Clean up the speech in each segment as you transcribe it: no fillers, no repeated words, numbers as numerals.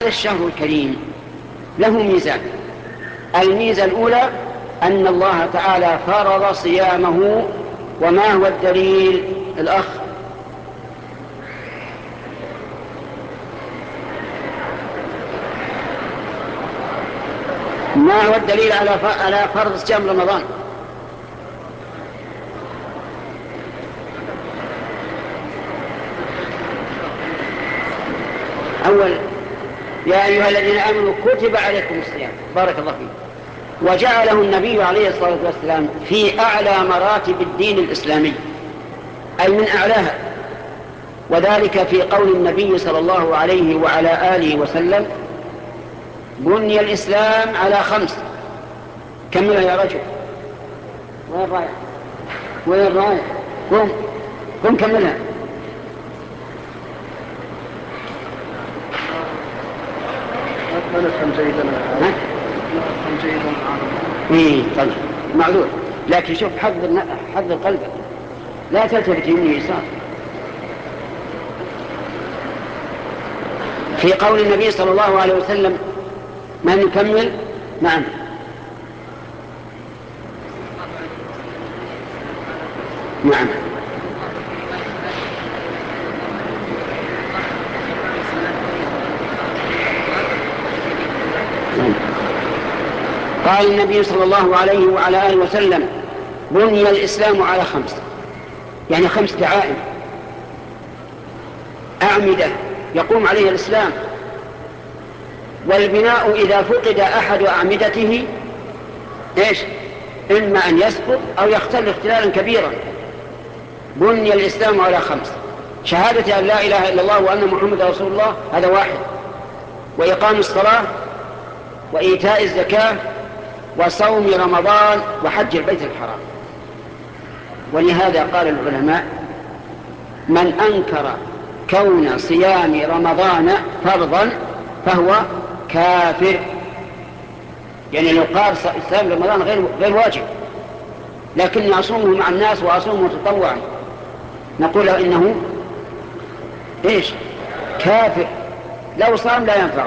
الشهر الكريم له ميزان. الميزة الأولى أن الله تعالى فرض صيامه. وما هو الدليل الأخ؟ ما هو الدليل على فرض صيام رمضان؟ أول يا أيها الذين آمنوا كتب عليكم الصيام، بارك الله فيك. وجعله النبي عليه الصلاة والسلام في أعلى مراتب الدين الإسلامي، أي من أعلاها، وذلك في قول النبي صلى الله عليه وعلى آله وسلم: بني الإسلام على 5. كملها يا رجل. وين رايح؟ وين رايح؟ قم كملها. ما نفهم جيدا. ما نفهم جيدا. طيب معذور، لكن شوف حذر قلبك، لا تلتفت يمين يسار. في قول النبي صلى الله عليه وسلم: ما نكمل؟ نعم. نعم. قال النبي صلى الله عليه وعلى آله وسلم: بني الإسلام على 5، يعني 5 دعائم، أعمدة يقوم عليها الإسلام. والبناء إذا فقد أحد أعمدته إما أن يسقط أو يختل اختلالا كبيرا. بني الإسلام على 5: شهادة أن لا إله إلا الله وأن محمد رسول الله، هذا واحد، وإقام الصلاة، وإيتاء الزكاة، وصوم رمضان، وحج البيت الحرام. ولهذا قال العلماء: من أنكر كون صيام رمضان فرضا فهو كافر. يعني لو قال صيام رمضان غير واجب، لكني أصومه مع الناس وأصومه تطوعا، نقول له إنه كافر، لو صام لا ينفعه.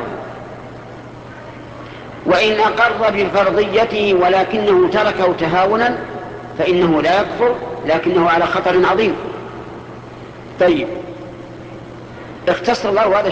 وإن أقر بفرضيته ولكنه تركه تهاونا فإنه لا يكفر، لكنه على خطر عظيم. طيب، اختصر الله هذا